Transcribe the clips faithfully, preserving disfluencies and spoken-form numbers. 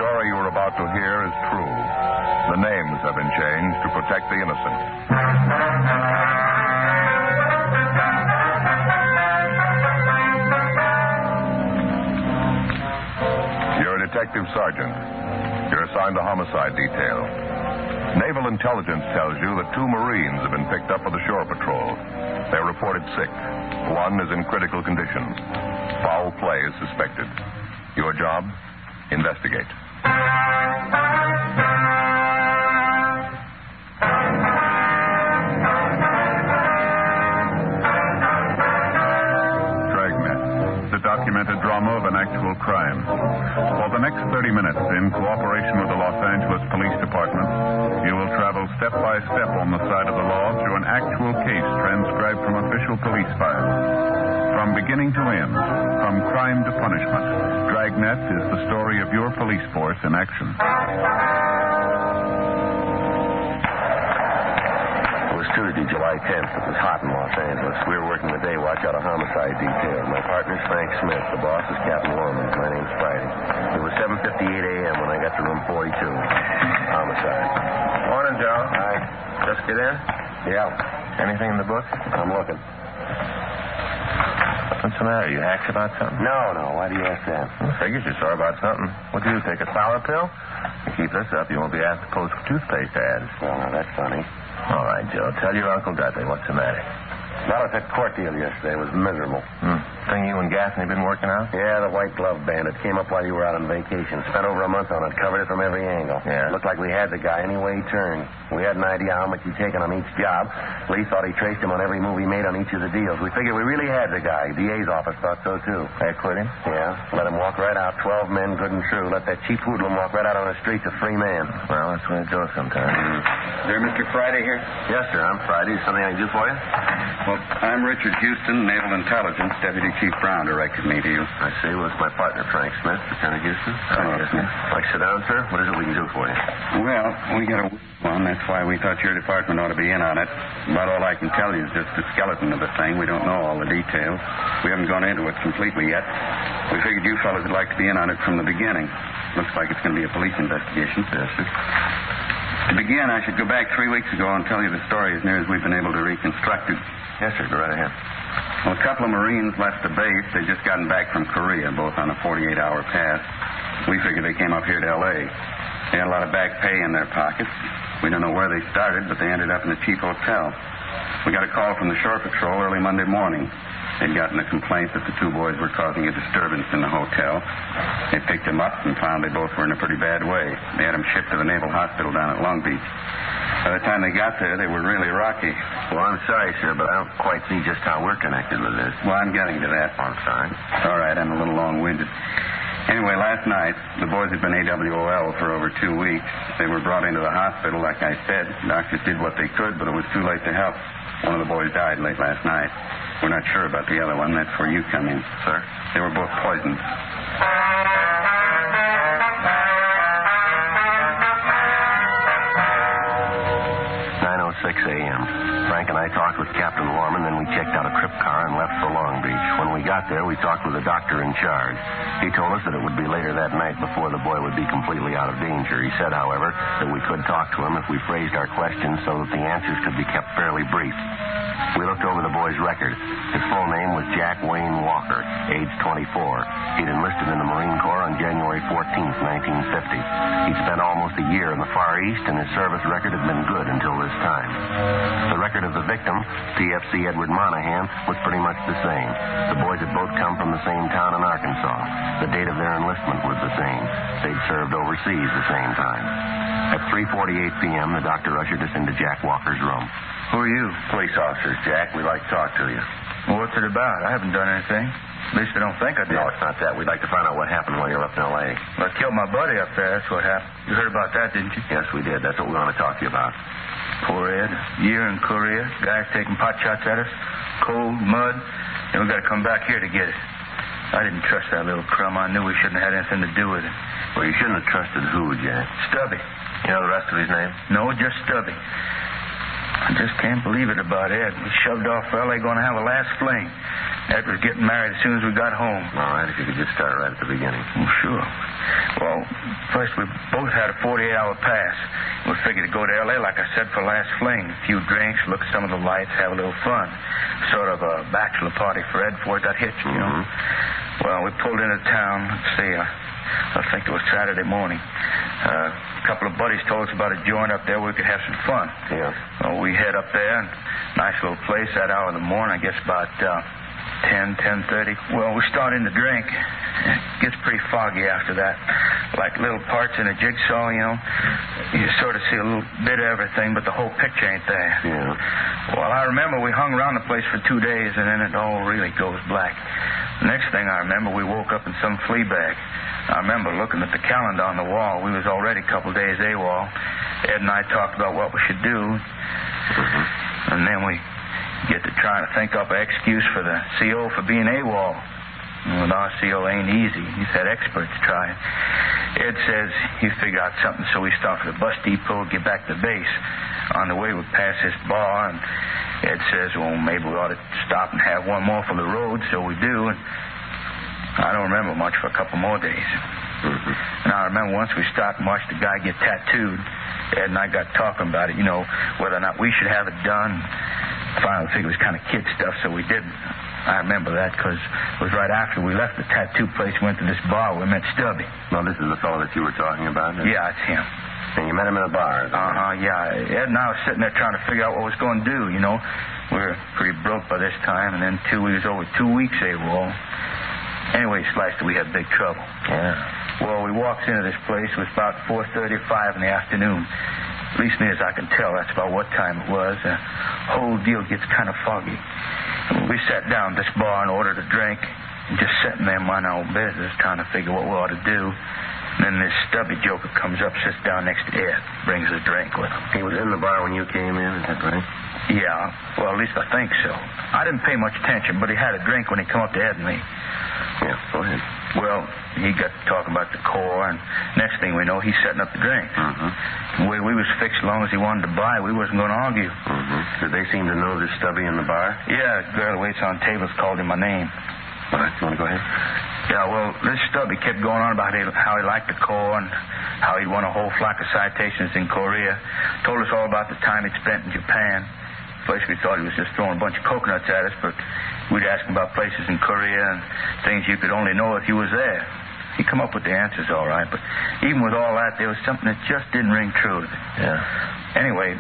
story you are about to hear is true. The names have been changed to protect the innocent. You're a detective sergeant. You're assigned to homicide detail. Naval intelligence tells you that two Marines have been picked up by the shore patrol. They're reported sick. One is in critical condition. Foul play is suspected. Your job? Investigate. Dragnet, the documented drama of an actual crime. For the next thirty minutes, in cooperation with the Los Angeles Police Department, you will travel step by step on the side of the law through an actual case transcribed from official police files. From beginning to end, from crime to punishment, Dragnet is the story of your police force in action. It was Tuesday, July tenth. It was hot in Los Angeles. We were working the day watch out of homicide detail. My partner's Frank Smith. The boss is Captain Lorman. My name's Friday. It was seven fifty-eight a.m. when I got to room forty-two. Homicide. Morning, Joe. Hi. Just get in? Yeah. Anything in the book? I'm looking. What's the matter? You hacked about something? No, no. Why do you ask that? I figured you saw about something. What do you take, a sour pill? You keep this up, you won't be asked to pose for toothpaste ads. Well, now, that's funny. All right, Joe. Tell your Uncle Dudley what's the matter. Well, that court deal yesterday was miserable. Hmm. Thing you and Gaffney been working out? Yeah, the white glove bandit came up while you were out on vacation. Spent over a month on it. Covered it from every angle. Yeah. Looked like we had the guy any way he turned. We had an idea how much he'd taken on each job. Lee thought he traced him on every move he made on each of the deals. We figured we really had the guy. D A's office thought so, too. They quit him? Yeah. Let him walk right out. Twelve men, good and true. Let that cheap hoodlum walk right out on the streets a free man. Well, that's the way it goes sometimes. Is there Mister Friday here? Yes, sir. I'm Friday. Is something I can do for you? Well, I'm Richard Houston, Naval Intelligence. Deputy Chief Brown directed me to you. I see. Well, it's my partner, Frank Smith, Lieutenant Houston. Hello, Smith. Like, sit down, sir. What is it we can do for you? Well, we got a one. That's why we thought your department ought to be in on it. About all I can tell you is just the skeleton of the thing. We don't know all the details. We haven't gone into it completely yet. We figured you fellas would like to be in on it from the beginning. Looks like it's going to be a police investigation. Yes, sir. To begin, I should go back three weeks ago and tell you the story as near as we've been able to reconstruct it. Yes, sir. Go right ahead. Well, a couple of Marines left the base. They'd just gotten back from Korea, both on a forty-eight hour pass. We figured they came up here to L A. They had a lot of back pay in their pockets. We don't know where they started, but they ended up in a cheap hotel. We got a call from the shore patrol early Monday morning. They'd gotten a complaint that the two boys were causing a disturbance in the hotel. They picked them up and found they both were in a pretty bad way. They had them shipped to the Naval Hospital down at Long Beach. By the time they got there, they were really rocky. Well, I'm sorry, sir, but I don't quite see just how we're connected with this. Well, I'm getting to that. I'm sorry. All right, I'm a little long-winded. Anyway, last night, the boys had been A W O L for over two weeks. They were brought into the hospital, like I said. Doctors did what they could, but it was too late to help. One of the boys died late last night. We're not sure about the other one. That's where you come in. Sir? They were both poisoned. nine oh six a.m. Frank and I talked with Captain Lorman, then we checked out a trip car and left for Long Beach. When we got there, we talked with the doctor in charge. He told us that it would be later that night before the boy would be completely out of danger. He said, however, that we could talk to him if we phrased our questions so that the answers could be kept fairly brief. We looked over the boy's record. His full name was Jack Wayne Walker, age twenty-four. He'd enlisted in the Marine Corps on January fourteenth, nineteen fifty. He'd spent almost a year in the Far East, and his service record had been good until this time. The record of the victim, P F C Edward Monahan, was pretty much the same. The boys had both come from the same town in Arkansas. The date of their enlistment was the same. They'd served overseas the same time. At three forty-eight p.m., the doctor ushered us into Jack Walker's room. Who are you? Police officers, Jack. We'd like to talk to you. Well, what's it about? I haven't done anything. At least I don't think I did. No, it's not that. We'd like to find out what happened while you were up in L A. Well, I killed my buddy up there. That's what happened. You heard about that, didn't you? Yes, we did. That's what we want to talk to you about. Poor Ed. Year in Korea. Guys taking pot shots at us. Cold, mud. Then we got to come back here to get it. I didn't trust that little crumb. I knew we shouldn't have had anything to do with it. Well, you shouldn't have trusted who, Jack? Stubby. You know the rest of his name? No, just Stubby. I just can't believe it about Ed. We shoved off for L A going to have a last fling. Ed was getting married as soon as we got home. All right, if you could just start right at the beginning. Oh, sure. Well, first we both had a forty-eight hour pass. We figured to go to L A, like I said, for last fling. A few drinks, look at some of the lights, have a little fun. Sort of a bachelor party for Ed before it got hitched, you know. Mm-hmm. Well, we pulled into town. Let's see, uh, I think it was Saturday morning. Uh, a couple of buddies told us about a joint up there where we could have some fun. Yeah. Well, we head up there. Nice little place that hour of the morning, I guess about uh, ten, ten thirty. Well, we start in to drink. It gets pretty foggy after that. Like little parts in a jigsaw, you know. You sort of see a little bit of everything, but the whole picture ain't there. Yeah. Well, I remember we hung around the place for two days, and then it all really goes black. The next thing I remember, we woke up in some flea bag. I remember looking at the calendar on the wall. We was already a couple days AWOL. Ed and I talked about what we should do. Mm-hmm. And then we get to trying to think up an excuse for the C O for being AWOL. Well, our C O ain't easy. He's had experts try it. Ed says he figured out something, so we start for the bus depot, get back to base. On the way, we pass this bar, and Ed says, well, maybe we ought to stop and have one more for the road, so we do. And I don't remember much for a couple more days. Mm-hmm. And I remember once we stopped and watched the guy get tattooed. Ed and I got talking about it, you know, whether or not we should have it done. Finally, figured it was kind of kid stuff, so we didn't. I remember that because it was right after we left the tattoo place, went to this bar. We met Stubby. Well, this is the fellow that you were talking about? Yeah, it's him. And you met him in a bar? Uh-huh, yeah. Ed and I was sitting there trying to figure out what we was going to do, you know. We were pretty broke by this time, and then, too, we was over two weeks AWOL. Anyway, Slice, we had big trouble. Yeah. Well, we walked into this place. It was about four thirty or five in the afternoon. At least near as I can tell, that's about what time it was. The whole deal gets kind of foggy. We sat down at this bar and ordered a drink, and just sitting there minding our own business, trying to figure what we ought to do. And then this Stubby joker comes up, sits down next to Ed, brings a drink with him. He was in the bar when you came in, is that right? Yeah, well, at least I think so. I didn't pay much attention, but he had a drink when he come up to Ed and me. Yeah, go ahead. Well, he got to talking about the core, and next thing we know, he's setting up the drink. Mm-hmm. The way we was fixed, as long as he wanted to buy, we wasn't going to argue. Mm-hmm. Did they seem to know this Stubby in the bar? Yeah, the girl who waits on tables called him my name. All right, you want to go ahead? Yeah, well, this Stubby kept going on about how he liked the core and how he'd won a whole flock of citations in Korea. Told us all about the time he'd spent in Japan. First, we thought he was just throwing a bunch of coconuts at us, but we'd ask him about places in Korea and things you could only know if you was there. He come up with the answers all right, but even with all that, there was something that just didn't ring true. Yeah. Anyway,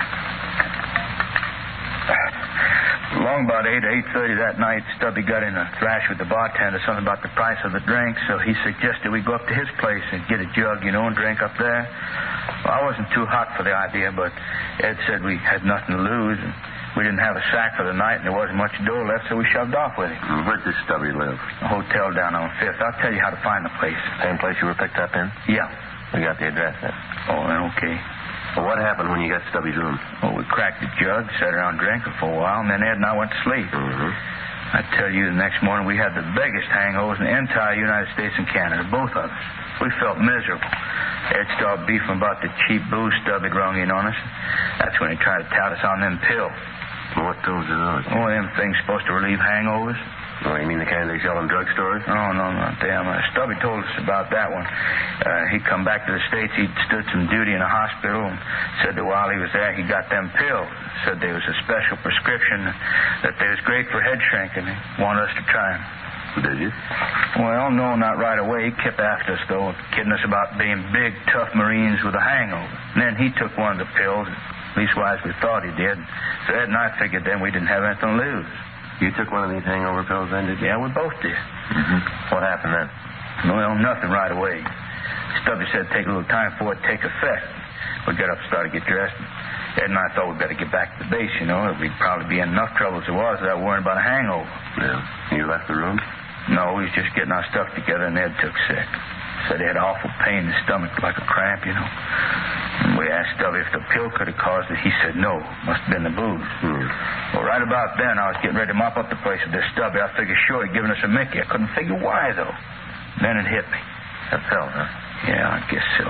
along about eight or eight thirty that night, Stubby got in a thrash with the bartender, something about the price of the drink, so he suggested we go up to his place and get a jug, you know, and drink up there. Well, I wasn't too hot for the idea, but Ed said we had nothing to lose, and we didn't have a sack for the night, and there wasn't much dough left, so we shoved off with him. Where'd this Stubby live? A hotel down on Fifth. I'll tell you how to find the place. Same place you were picked up in? Yeah. We got the address then. Oh, then okay. Well, what happened when you got Stubby's room? Well, we cracked the jug, sat around drinking for a while, and then Ed and I went to sleep. Mm-hmm. I tell you, the next morning we had the biggest hangovers in the entire United States and Canada, both of us. We felt miserable. Ed started beefing about the cheap booze Stubby rung in on us. That's when he tried to tout us on them pills. Well, what pills are those? Oh, them things supposed to relieve hangovers. Oh, you mean the kind they sell in drugstores? Oh, no, not them. Uh, Stubby told us about that one. Uh, he come back to the States. He'd stood some duty in a hospital and said that while he was there, he got them pills. Said there was a special prescription that they was great for head shrinking. He wanted us to try them. Did you? Well, no, not right away. He kept after us, though, kidding us about being big, tough Marines with a hangover. And then he took one of the pills. Leastwise, we thought he did. So Ed and I figured then we didn't have anything to lose. You took one of these hangover pills then, did you? Yeah, we both did. Mm-hmm. What happened then? Well, nothing right away. Stubby said it'd take a little time for it to take effect. We got up and started to get dressed. Ed and I thought we'd better get back to the base, you know. We'd probably be in enough trouble as it was without worrying about a hangover. Yeah. You left the room? No, we was just getting our stuff together, and Ed took sick. Said he had awful pain in his stomach, like a cramp, you know. And we asked Stubby if the pill could have caused it. He said no. Must have been the booze. Hmm. Well, right about then, I was getting ready to mop up the place with this Stubby. I figured sure he'd given us a Mickey. I couldn't figure why, though. Then it hit me. That fell, huh? Yeah, I guess so.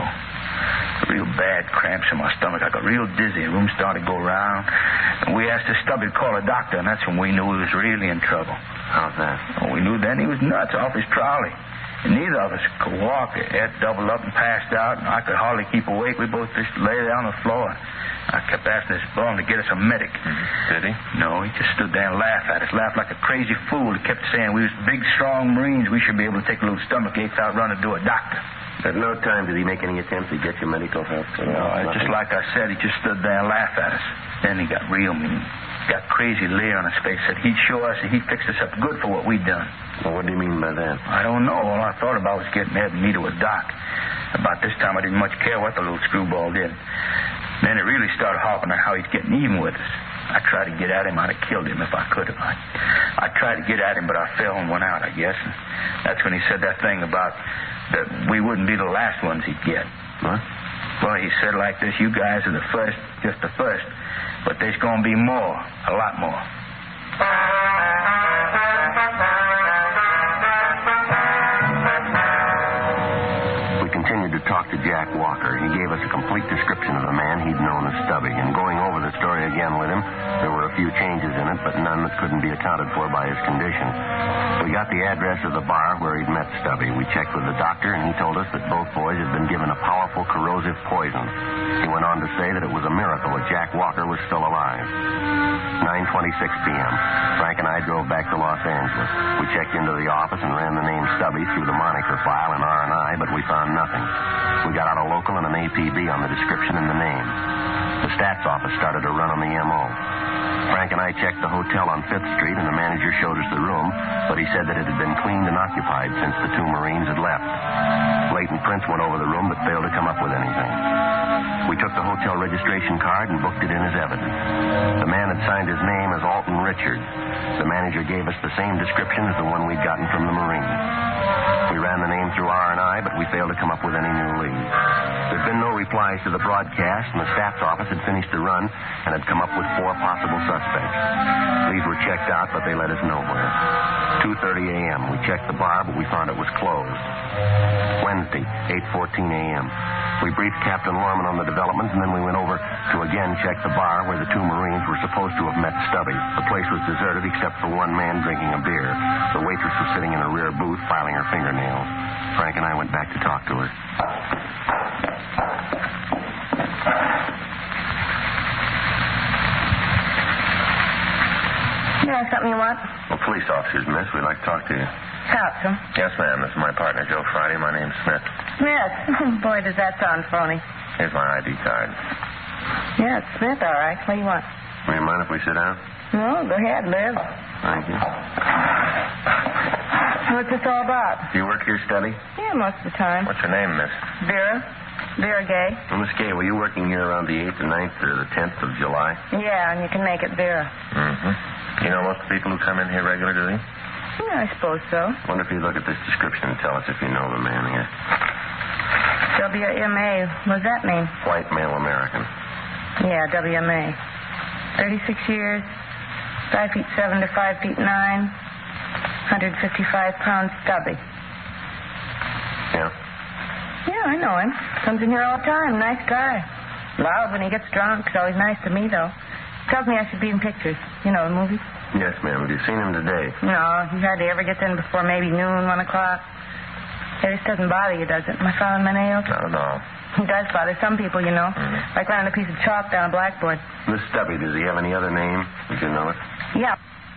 Real bad cramps in my stomach. I got real dizzy. The room started to go around. And we asked the Stubby to call a doctor, and that's when we knew he was really in trouble. How's that? Well, we knew then he was nuts off his trolley. And neither of us could walk. Ed doubled up and passed out, and I could hardly keep awake. We both just lay there on the floor. I kept asking this bum to get us a medic. Mm-hmm. Did he? No, he just stood there and laughed at us, laughed like a crazy fool. He kept saying we was big, strong Marines. We should be able to take a little stomach ache without running to a doctor. At no time did he make any attempt to get you medical help? No, just like I said, he just stood there and laughed at us. Then he got real mean. Got crazy leer on his face. Said he'd show us that he'd fix us up good for what we'd done. Well, what do you mean by that? I don't know. All I thought about was getting Ed and me to a doc. About this time, I didn't much care what the little screwball did. Then it really started harping on how he's getting even with us. I tried to get at him. I'd have killed him if I could have. I, I tried to get at him, but I fell and went out, I guess. And that's when he said that thing about that we wouldn't be the last ones he'd get. What? Well, he said like this, you guys are the first, just the first. But there's going to be more, a lot more. We continued to talk to Jack Walker. He gave us a complete description of the man he'd known as Stubby. And going over the story again with him, there were a few changes in it, but none that couldn't be accounted for by his condition. We got the address of the bar where he'd met Stubby. We checked with the doctor, and he told us that both boys had been given a powerful corrosive poison. He went on to say that it was a miracle that Jack Walker was still alive. nine twenty-six p.m. Frank and I drove back to Los Angeles. We checked into the office and ran the name Stubby through the moniker file in R and I, but we found nothing. We got out a local and an A P B on the description and the name. The stats office started to run on the M O. Frank and I checked the hotel on Fifth Street, and the manager showed us the room, but he said that it had been cleaned and occupied since the two Marines had left. Leighton Prince went over the room, but failed to come up with anything. We took the hotel registration card and booked it in as evidence. The man had signed his name as Alton Richard. The manager gave us the same description as the one we'd gotten from the Marines. We ran the name through R and I, but we failed to come up with any new leads. There'd been no replies to the broadcast, and the staff's office had finished the run and had come up with four possible suspects. These were checked out, but they led us nowhere. two thirty a.m. We checked the bar, but we found it was closed. Wednesday, eight fourteen a.m. We briefed Captain Lorman on the developments, and then we went over to again check the bar where the two Marines were supposed to have met Stubby. The place was deserted except for one man drinking a beer. The waitress was sitting in a rear booth filing her fingernails. Frank and I went back to talk to her. Yeah, something you want? Well, police officers, miss. We'd like to talk to you. Talk to him. Yes, ma'am. This is my partner, Joe Friday. My name's Smith. Smith? Boy, does that sound phony. Here's my I D card. Yeah, it's Smith, all right. What do you want? Do you mind if we sit down? No, go ahead, live. Thank you. What's this all about? Do you work here steady? Yeah, most of the time. What's your name, miss? Vera. Vera Gay. Well, Miss Gay, were you working here around the eighth or ninth or the tenth of July? Yeah, and you can make it Vera. Mm-hmm. You know most of the people who come in here regular, do they? Yeah, I suppose so. Wonder if you look at this description and tell us if you know the man here. W M A. What does that mean? White male American. Yeah, W M A. thirty-six years, five feet seven to five feet nine, one hundred fifty-five pounds stubby. Yeah? Yeah, I know him. Comes in here all the time. Nice guy. Loud when he gets drunk. He's always nice to me, though. Tells me I should be in pictures. You know, the movies. Yes, ma'am. Have you seen him today? No, he hardly ever gets in before maybe noon, one o'clock. It just doesn't bother you, does it? Am I following my nails? Not at all. It does bother some people, you know. Mm-hmm. Like running a piece of chalk down a blackboard. This Stubby, does he have any other name? Did you know it? Yeah.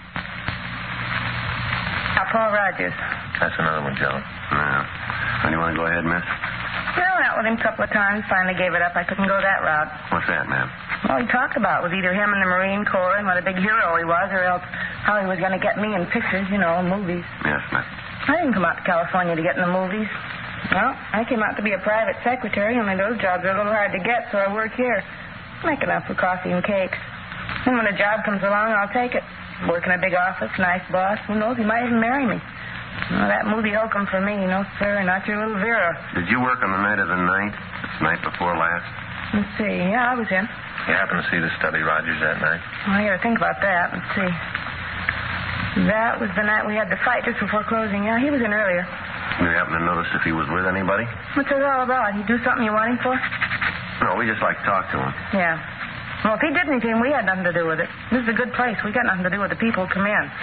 Uh, Paul Rogers. That's another one, Joe. Yeah. And you want to go ahead, miss? Well, I went out with him a couple of times. Finally gave it up. I couldn't go that route. What's that, ma'am? All he talked about was either him in the Marine Corps and what a big hero he was, or else how he was going to get me in pictures, you know, movies. Yes, ma'am. I didn't come out to California to get in the movies. Well, I came out to be a private secretary, only those jobs are a little hard to get, so I work here. Make enough for coffee and cakes. And when a job comes along, I'll take it. Work in a big office, nice boss. Who knows, he might even marry me. No, that movie hokum for me, no sir, not your little Vera. Did you work on the night of the night? The night before last? Let's see. Yeah, I was in. You happened to see the Stubby Rogers that night? Well, I gotta think about that. Let's see. That was the night we had the fight just before closing. Yeah, he was in earlier. You happen to notice if he was with anybody? What's it all about? He do something you want him for? No, we just like to talk to him. Yeah. Well, if he did anything, we had nothing to do with it. This is a good place. We got nothing to do with the people who come in.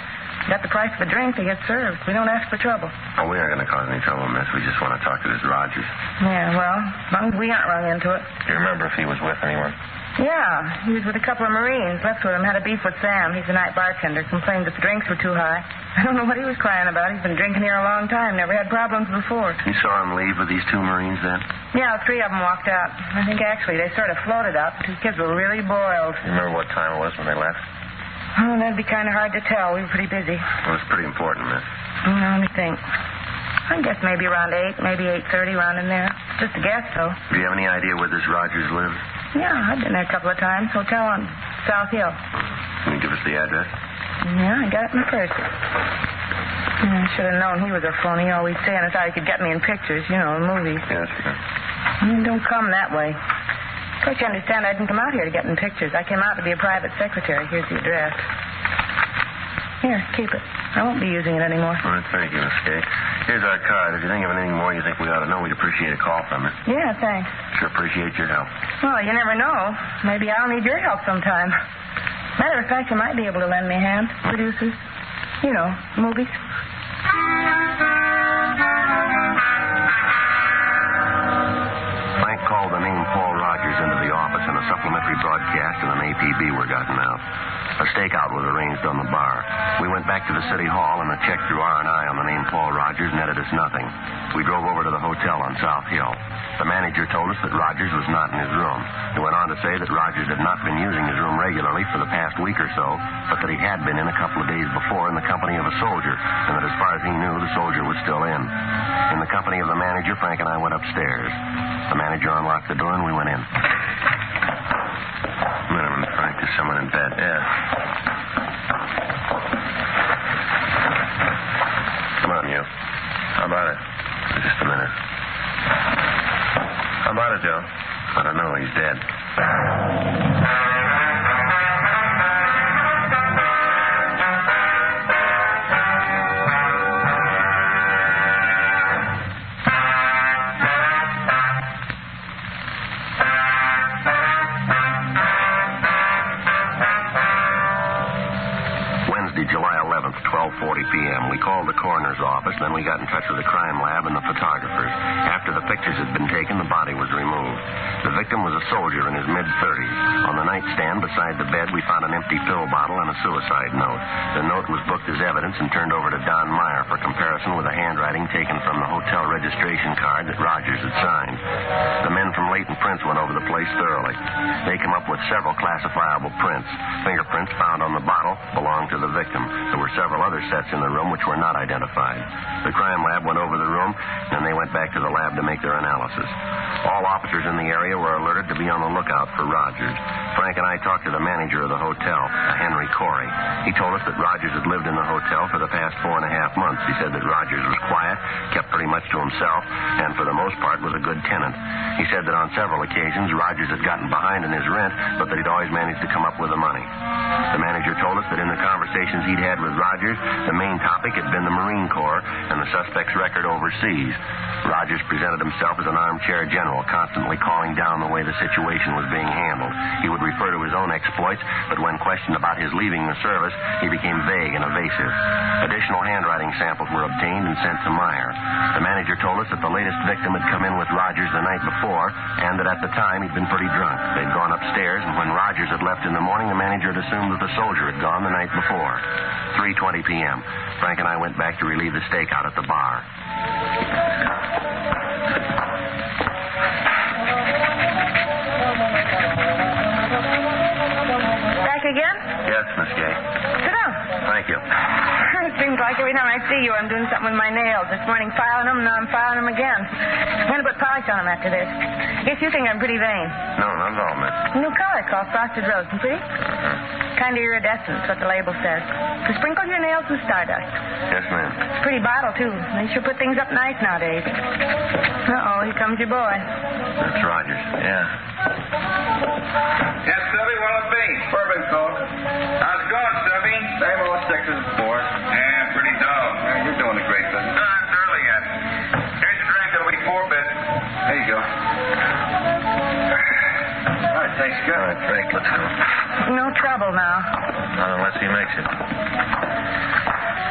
Got the price of a drink, they get served. We don't ask for trouble. Oh, we aren't going to cause any trouble, miss. We just want to talk to this Rogers. Yeah, well, as long as we aren't run into it. Do you remember if he was with anyone? Yeah, he was with a couple of Marines. Left with him, had a beef with Sam. He's a night bartender. Complained that the drinks were too high. I don't know what he was crying about. He's been drinking here a long time. Never had problems before. You saw him leave with these two Marines then? Yeah, three of them walked out. I think actually they sort of floated up. The two kids were really boiled. You remember what time it was when they left? Oh, that'd be kind of hard to tell. We were pretty busy. Well, it's pretty important, miss. Well, let me think. I guess maybe around eight, maybe eight thirty, around in there. Just a guess, though. Do you have any idea where this Rogers lives? Yeah, I've been there a couple of times. Hotel on South Hill. Can you give us the address? Yeah, I got it in the purse. Yeah, I should have known he was a phony. Always saying as how he could get me in pictures, you know, in movies. Yes, sir. Mm, don't come that way. Of course, you understand I didn't come out here to get in pictures. I came out to be a private secretary. Here's the address. Here, keep it. I won't be using it anymore. All right, thank you, Miss Kay. Here's our card. If you think of anything more you think we ought to know, we'd appreciate a call from you. Yeah, thanks. Sure appreciate your help. Well, you never know. Maybe I'll need your help sometime. Matter of fact, you might be able to lend me a hand. Producers. You know, movies. Frank called the name Paul Rogers into the office, and a supplementary broadcast and an A P B were gotten out. A stakeout was arranged on the bar. We went back to the city hall, and a check through R and I on the name Paul Rogers netted us nothing. We drove over to the hotel on South Hill. The manager told us that Rogers was not in his room. He went on to say that Rogers had not been using his room regularly for the past week or so, but that he had been in a couple of days before in the company of a soldier, and that as far as he knew, the soldier was still in. In the company of the manager, Frank and I went upstairs. The manager unlocked the door, and we went in. A minute, Frank. There's someone in bed. Yeah. Come on, you. How about it? Just a minute. How about it, Joe? I don't know. He's dead. twelve forty p.m. We called the coroner's office, then we got in touch with the crime lab and the photographers. After the pictures had been taken, the body was removed. The victim was a soldier in his mid-thirties. On the nightstand beside the bed, we found an empty pill bottle and a suicide note. The note was booked as evidence and turned over to Don Meyer for comparison with the handwriting taken from the hotel registration card that Rogers had signed. The men from Leighton Prints went over the place thoroughly. They came up with several classifiable prints. Fingerprints found on the bottle belonged to the victim. There were several other sets in the room which were not identified. The crime lab went over the room, and they went back to the lab to make their analysis. All officers in the area were alerted to be on the lookout for Rogers. Frank and I talked to the manager of the hotel, a Henry Corey. He told us that Rogers had lived in the hotel for the past four and a half months. He said that Rogers was quiet, kept pretty much to himself, and for the most part was a good tenant. He said that on several occasions Rogers had gotten behind in his rent, but that he'd always managed to come up with the money. The manager told us that in the conversations he'd had with Rogers, the main topic had been the Marine Corps and the suspect's record overseas. Rogers presented himself as an armchair general, constantly calling down the way the situation was being handled. He would refer to his own exploits, but when questioned about his leaving the service, he became vague and evasive. Additional handwriting samples were obtained and sent to Meyer. The manager told us that the latest victim had come in with Rogers the night before, and that at the time he'd been pretty drunk. They'd gone upstairs, and when Rogers had left in the morning, the manager had assumed that the soldier had gone the night before. three twenty p.m. Frank and I went back to relieve the stakeout at the bar. Back again? Yes, Miss Gay. Sit down. Thank you. It seems like every time I see you, I'm doing something with my nails. This morning filing them, now I'm filing them again. I'm going to put polish on them after this. I guess you think I'm pretty vain. No, not at all, miss. A new color called Frosted Rose. You pretty? Mm-hmm. Kind of iridescent, that's what the label says. To sprinkle your nails with stardust. Yes, ma'am. It's a pretty bottle, too. They sure put things up nice nowadays. Uh-oh, here comes your boy. That's Rogers. Yeah. Yes, Stubby, what'll it be? Bourbon, folks. How's it going, Stubby? Same old six as before. Yeah, pretty dull. Yeah, you're doing a great business. No, it's early yet. Here's your drink. It'll be four bits. There you go. All right, thanks, good. All right, Frank, let's go. No trouble now. Not unless he makes it.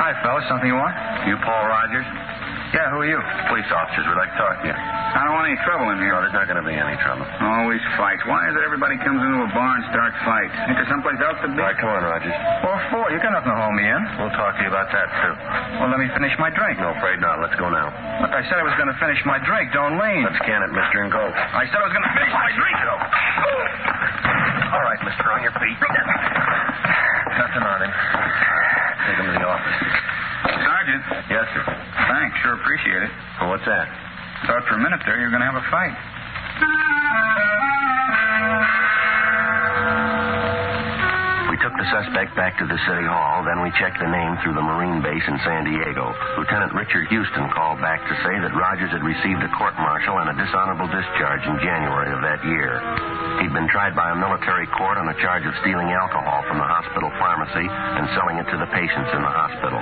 Hi, fellas. Something you want? You Paul Rogers? Yeah, who are you? Police officers. We'd like to talk to you. I don't want any trouble in here. No, there's not going to be any trouble. Always fights. Why is it everybody comes into a bar and starts fights? Ain't there someplace else to be? All right, come on, Rogers. What for? You got nothing to hold me in. We'll talk to you about that, too. Well, let me finish my drink. No, afraid not. Let's go now. Look, I said I was going to finish my drink. Don't lean. Let's can it, mister, and go. I said I was going to finish my drink. All right, mister, on your feet. Nothing on him. Take him to the office. Sergeant. Yes, sir. Thanks. Sure appreciate it. Well, what's that? Thought for a minute there you were going to have a fight. We took the suspect back to the city hall, then we checked the name through the Marine base in San Diego. Lieutenant Richard Houston called back to say that Rogers had received a court-martial and a dishonorable discharge in January of that year. He'd been tried by a military court on a charge of stealing alcohol from the hospital pharmacy and selling it to the patients in the hospital.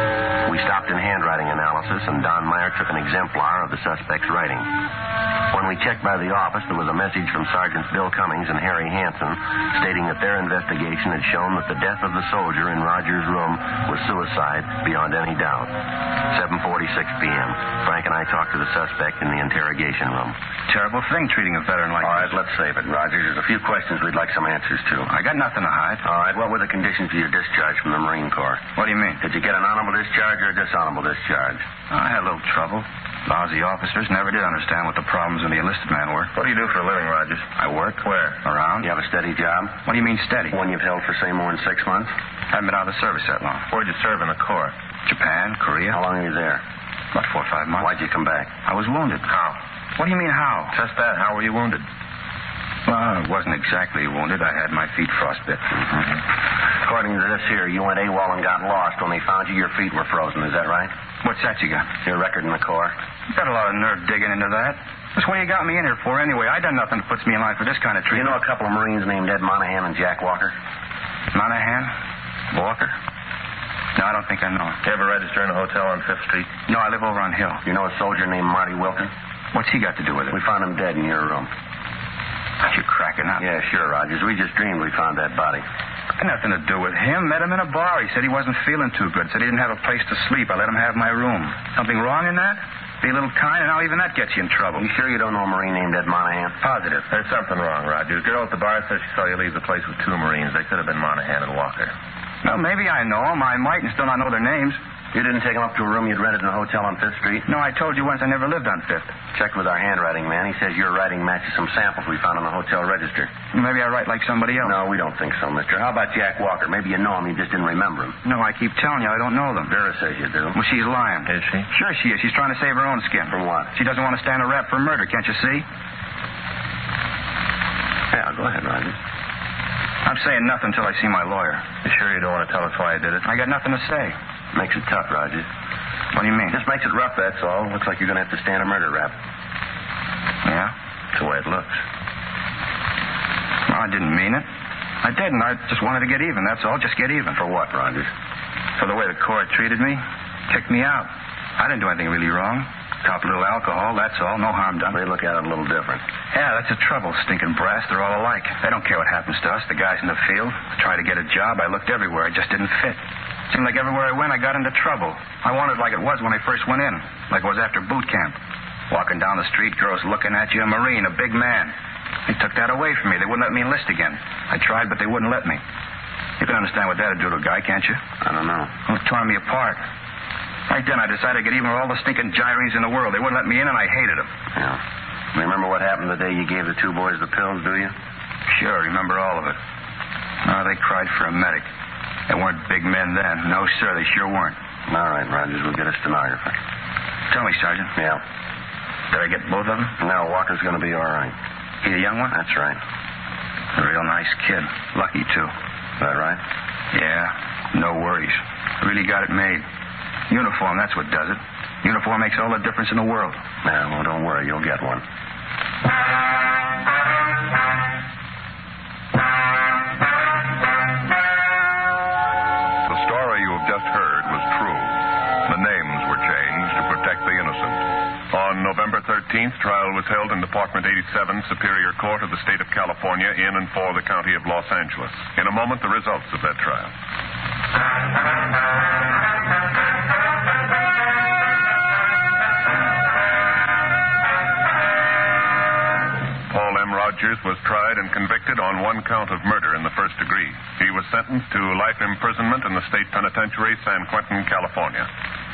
We stopped in handwriting analysis, and Don Meyer took an exemplar of the suspect's writing. When we checked by the office, there was a message from Sergeants Bill Cummings and Harry Hansen stating that their investigation had shown that the death of the soldier in Rogers' room was suicide beyond any doubt. seven forty-six p.m. Frank and I talked to the suspect in the interrogation room. Terrible thing treating a veteran like All this. right, let's save it, Rogers. There's a few questions we'd like some answers to. I got nothing to hide. All right, what were the conditions of your discharge from the Marine Corps? What do you mean? Did you get an honorable discharge or a dishonorable discharge? I had a little trouble. Lousy officers never did understand what the problems of the enlisted man were. What do you do for a living, Rogers? I work. Where? Around. You have a steady job? What do you mean steady? One you've held for, say, more than six months? Haven't been out of the service that long. Where'd you serve in the Corps? Japan, Korea. How long were you there? About four or five months. Why'd you come back? I was wounded. How? What do you mean how? Just that. How were you wounded? Well, I wasn't exactly wounded. I had my feet frostbit. Mm-hmm. According to this here, you went AWOL and got lost. When they found you, your feet were frozen. Is that right? What's that you got? Your record in the Corps? Got a lot of nerve digging into that. That's what you got me in here for anyway. I done nothing that puts me in line for this kind of Do you treatment. know a couple of Marines named Ed Monahan and Jack Walker? Monahan? Walker? No, I don't think I know him. You ever register in a hotel on Fifth Street? No, I live over on Hill. You know a soldier named Marty Wilton? What's he got to do with it? We found him dead in your room. You're cracking up. Yeah, sure, Rogers. We just dreamed we found that body. Had nothing to do with him. Met him in a bar. He said he wasn't feeling too good. Said he didn't have a place to sleep. I let him have my room. Something wrong in that? Be a little kind, and now even that gets you in trouble. You sure you don't know a Marine named Ed Monahan? Positive. There's something wrong, Rogers. The girl at the bar says she saw you leave the place with two Marines. They could have been Monahan and Walker. Well, maybe I know them. I might and still not know their names. You didn't take them up to a room you'd rented in a hotel on Fifth Street? No, I told you once I never lived on Fifth. Checked with our handwriting man. He says your writing matches some samples we found on the hotel register. Maybe I write like somebody else. No, we don't think so, mister. How about Jack Walker? Maybe you know him, you just didn't remember him. No, I keep telling you, I don't know them. Vera says you do. Well, she's lying. Is she? Sure she is. She's trying to save her own skin. From what? She doesn't want to stand a rap for murder, can't you see? Yeah, go ahead, Rogers. I'm saying nothing until I see my lawyer. You sure you don't want to tell us why you did it? I got nothing to say. Makes it tough, Rogers. What do you mean? Just makes it rough, that's all. Looks like you're going to have to stand a murder rap. Yeah? That's the way it looks. Well, I didn't mean it. I didn't. I just wanted to get even, that's all. Just get even. For what, Rogers? For the way the court treated me. Kicked me out. I didn't do anything really wrong. Cop a little alcohol, that's all. No harm done. They look at it a little different. Yeah, that's the trouble. Stinking brass, they're all alike. They don't care what happens to us, the guys in the field. I tried to get a job. I looked everywhere. I just didn't fit. Seemed like everywhere I went, I got into trouble. I wanted like it was when I first went in, like it was after boot camp. Walking down the street, girls looking at you, a Marine, a big man. They took that away from me. They wouldn't let me enlist again. I tried, but they wouldn't let me. You can understand what that'd do to a guy, can't you? I don't know. Well, it tore me apart. Right then, I decided to get even with all the stinking gyres in the world. They wouldn't let me in, and I hated them. Yeah. Remember what happened the day you gave the two boys the pills, do you? Sure, remember all of it. Oh, they cried for a medic. They weren't big men then. No, sir, they sure weren't. All right, Rogers, we'll get a stenographer. Tell me, Sergeant. Yeah. Did I get both of them? No, Walker's going to be all right. He a young one? That's right. A real nice kid. Lucky, too. Is that right? Yeah, no worries. Really got it made. Uniform, that's what does it. Uniform makes all the difference in the world. Yeah, well, don't worry. You'll get one. The story you have just heard was true. The names were changed to protect the innocent. On November thirteenth, trial was held in Department eighty-seven, Superior Court of the State of California, in and for the County of Los Angeles. In a moment, the results of that trial. Rogers was tried and convicted on one count of murder in the first degree. He was sentenced to life imprisonment in the state penitentiary, San Quentin, California.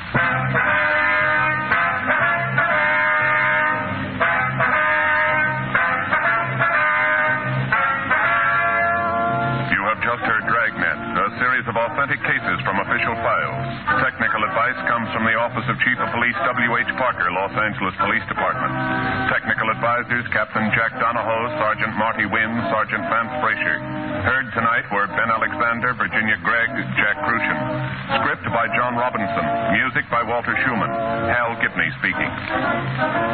You have just heard Dragnet, a series of authentic cases from official files. Technical advice comes from the Office of Chief of Police W H Parker, Los Angeles Police Department. Technical advisors Captain Jack Donahoe, Sergeant Marty Wynn, Sergeant Vance Frazier. Heard tonight were Ben Alexander, Virginia Gregg, Jack Crucian. Script by John Robinson. Music by Walter Schumann. Hal Gibney speaking.